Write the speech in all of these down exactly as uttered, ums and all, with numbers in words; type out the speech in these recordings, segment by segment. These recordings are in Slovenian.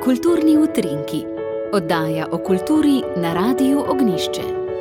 Kulturni utrinki, oddaja o kulturi na Radiu Ognjišče.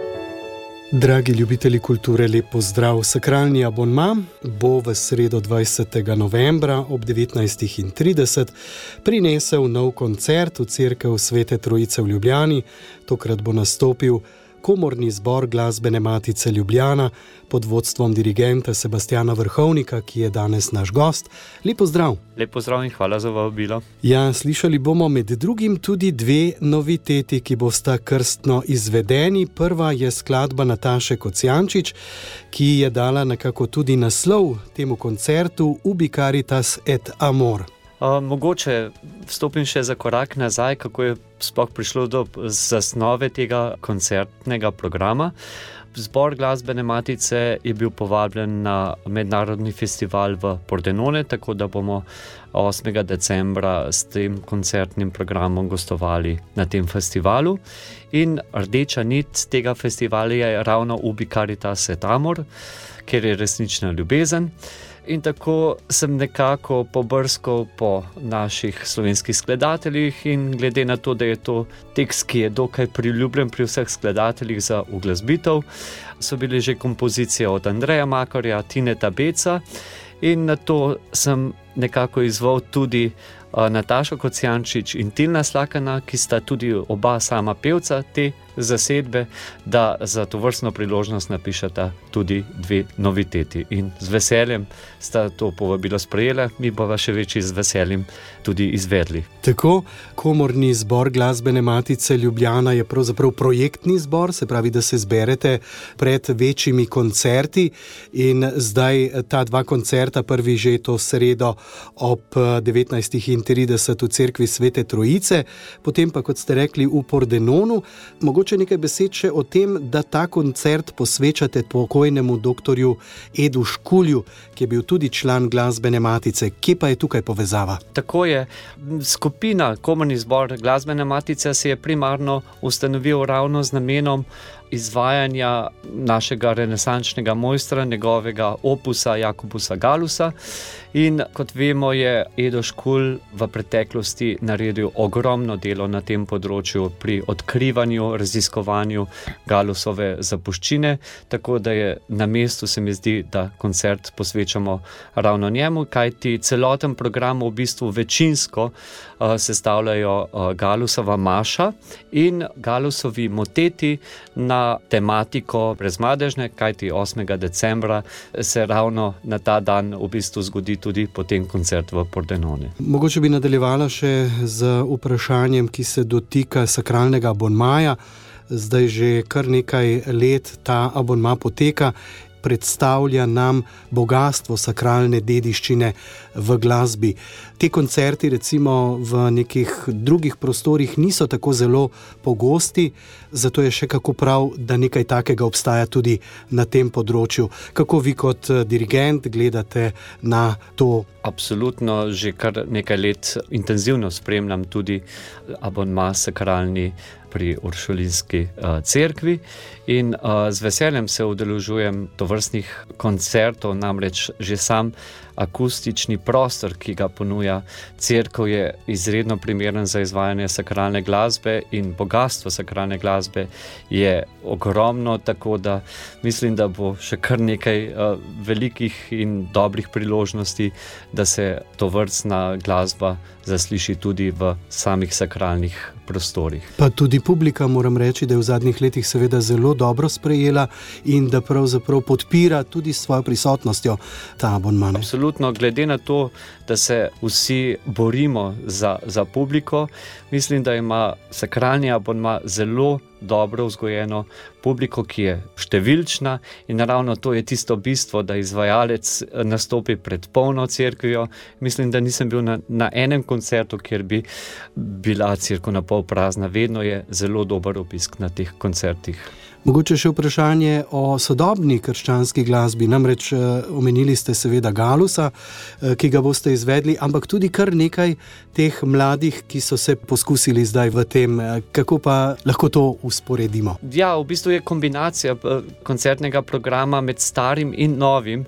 Dragi ljubitelji kulture, lep pozdrav. Sakralni abonma bo v sredo dvajsetega novembra ob devetnajst trideset prinesel nov koncert v Cerkev Svete Trojice v Ljubljani. Tokrat bo nastopil Komorni zbor Glasbene matice Ljubljana pod vodstvom dirigenta Sebastjana Vrhovnika, ki je danes naš gost. Lep pozdrav. Lep pozdrav in hvala za vabilo. Ja, slišali bomo med drugim tudi dve noviteti, ki bosta krstno izvedeni. Prva je skladba Nataše Kocijančič, ki je dala nekako tudi naslov temu koncertu Ubi caritas et amor. Uh, mogoče vstopim še za korak nazaj, kako je sploh prišlo do zasnove tega koncertnega programa. Zbor Glasbene matice je bil povabljen na mednarodni festival v Pordenone, tako da bomo osmega decembra s tem koncertnim programom gostovali na tem festivalu. In rdeča nit tega festivala je ravno Ubi caritas et amor, ker je resnična ljubezen. In tako sem nekako pobrskal po naših slovenskih skladateljih in glede na to, da je to tekst, ki je dokaj priljubljen pri vseh skladateljih za uglasbitev, so bile že kompozicije od Andreja Makarja, Tineta Beca in na to sem nekako izval tudi uh, Natašo Kocijančič in Tilna Slakana, ki sta tudi oba sama pevca te zasedbe, da za tovrstno priložnost napišeta tudi dve noviteti. In z veseljem sta to povabilo sprejela, mi bova še večji z veseljem tudi izvedli. Tako, Komorni zbor Glasbene matice Ljubljana je pravzaprav projektni zbor, se pravi, da se zberete pred večjimi koncerti in zdaj ta dva koncerta, prvi že to sredo ob devetnajst trideset v Cerkvi Svete Trojice, potem pa, kot ste rekli, v Pordenonu. Mogoče nekaj besed še o tem, da ta koncert posvečate pokojnemu doktorju Edu Škulju, ki je bil tudi član Glasbene matice. Kje pa je tukaj povezava? Tako je. Skupina Komorni zbor Glasbene matice se je primarno ustanovil ravno z namenom izvajanja našega renesančnega mojstra, njegovega opusa Jakobusa Galusa. In kot vemo, je Edo Škulj v preteklosti naredil ogromno delo na tem področju pri odkrivanju, raziskovanju Galusove zapuščine, tako da je na mestu, se mi zdi, da koncert posvečamo ravno njemu, kajti celoten program v bistvu večinsko uh, sestavljajo uh, Galusova maša in Galusovi moteti na tematiko Brezmadežne, kajti osmega decembra se ravno na ta dan v bistvu zgodi tudi potem koncert v Pordenone. Mogoče bi nadaljevala še z vprašanjem, ki se dotika sakralnega abonmaja. Zdaj že kar nekaj let ta abonma poteka, predstavlja nam bogastvo sakralne dediščine v glasbi. Te koncerti recimo v nekih drugih prostorih niso tako zelo pogosti, zato je še kako prav, da nekaj takega obstaja tudi na tem področju. Kako vi kot dirigent gledate na to? Absolutno, že kar nekaj let intenzivno spremljam tudi abonma sakralni pri Uršulinski uh, cerkvi in uh, z veseljem se udeležujem tovrstnih koncertov, namreč že sam akustični prostor, ki ga ponuja cerkev, je izredno primeren za izvajanje sakralne glasbe in bogastvo sakralne glasbe je ogromno, tako da mislim, da bo še kar nekaj uh, velikih in dobrih priložnosti, da se tovrstna glasba zasliši tudi v samih sakralnih prostorih. Pa tudi publika, moram reči, da je v zadnjih letih seveda zelo dobro sprejela in da pravzaprav podpira tudi s svojo prisotnostjo ta abonma. Absolutno, glede na to, da se vsi borimo za, za publiko, mislim, da ima sakralni abonma zelo dobro vzgojeno publiko, ki je številčna in naravno to je tisto bistvo, da izvajalec nastopi pred polno cerkvijo. Mislim, da nisem bil na, na enem koncertu, kjer bi bila cerkev na pol prazna. Vedno je zelo dober obisk na teh koncertih. Mogoče še vprašanje o sodobni krščanski glasbi. Namreč omenili ste seveda Galusa, ki ga boste izvedli, ampak tudi kar nekaj teh mladih, ki so se poskusili zdaj v tem. Kako pa lahko to usporedimo? Ja, v bistvu je kombinacija koncertnega programa med starim in novim.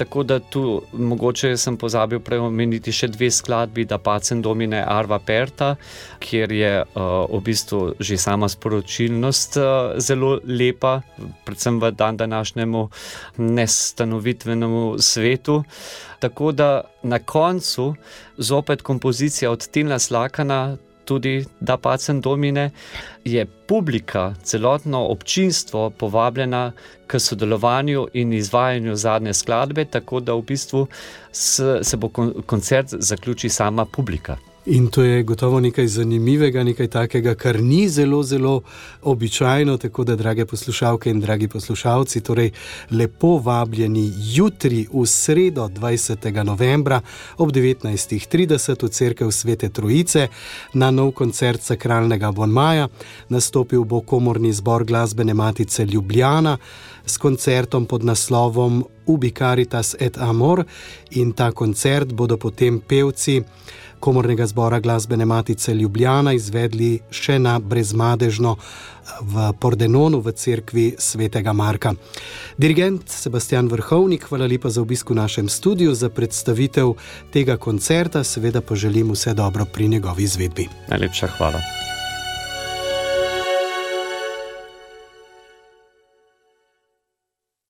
tako da tu mogoče sem pozabil preomeniti še dve skladbi, Da pacem domine arva aperta, kjer je uh, v bistvu že sama sporočilnost uh, zelo lepa, predvsem v dan današnjemu nestanovitvenemu svetu. Tako da na koncu zopet kompozicija od Tilna Slakana, tudi Da pacem domine, je publika, celotno občinstvo povabljena k sodelovanju in izvajanju zadnje skladbe, tako da v bistvu se bo koncert zaključi sama publika. In to je gotovo nekaj zanimivega, nekaj takega, kar ni zelo, zelo običajno, tako da, drage poslušalke in dragi poslušalci, torej lepo vabljeni jutri v sredo dvajsetega novembra ob devetnajstih trideset v cerkev Svete Trojice na nov koncert sakralnega abonmaja. Nastopil bo Komorni zbor Glasbene matice Ljubljana s koncertom pod naslovom Ubi caritas et amor, in ta koncert bodo potem pevci Komornega zbora Glasbene matice Ljubljana izvedli še na Brezmadežno v Pordenonu v cerkvi Svetega Marka. Dirigent Sebastian Vrhovnik, hvala lepa za obisk v našem studiu, za predstavitev tega koncerta, seveda pa želim vse dobro pri njegovi izvedbi. Najlepša hvala.